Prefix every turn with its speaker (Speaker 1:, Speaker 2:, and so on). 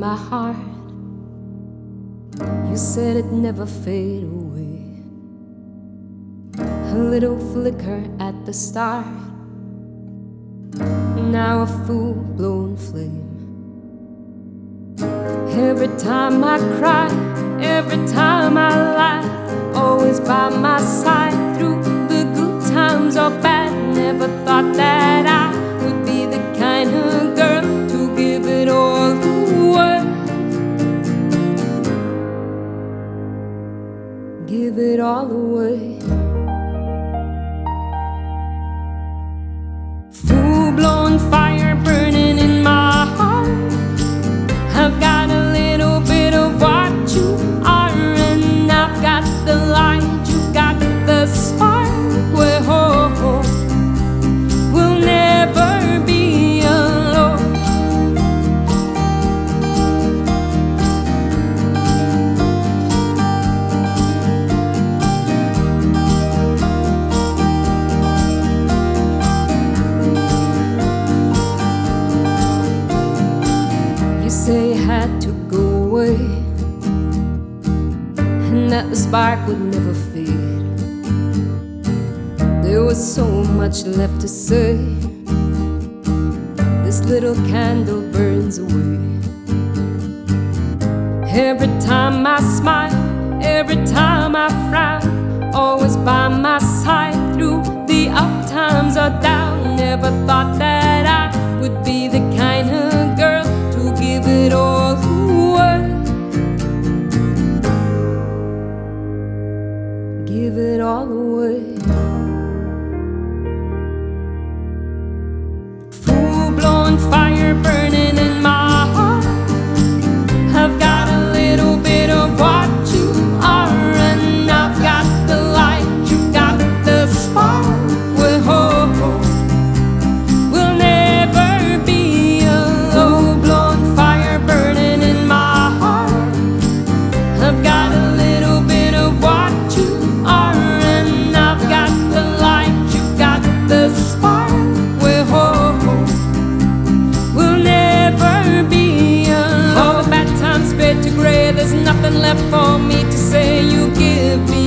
Speaker 1: my heart. You said it'd never fade away. A little flicker at the start, now a full-blown flame. Every time I cry, every time I laugh, always by my side through the good times or bad. Never thought that I would be the kind of girl to give it all away. Give it all away. Full-blown fire burning in my heart. I've got a little bit of what you are, and I've got the light, you've got the spark. Well, we'll never be alone. You say I had to go away, and that the spark would never fade. There was so much left to say. This little candle burns away. Every time I smile, every time I frown, always by my side through the up times or down. Never thought that I would be the kind of girl to give it all away. Give it all away. Full-blown fire burning in my heart. I've got a little bit of what you are, and I've got the light, you've got the spark. Well, we'll never be alone. Full-blown fire burning in my heart. I've got a little bit of what you are, and I've got the light, you've got the spark. Well, we'll never be alone. All the bad times fade to gray, there's nothing left for me to say. You give me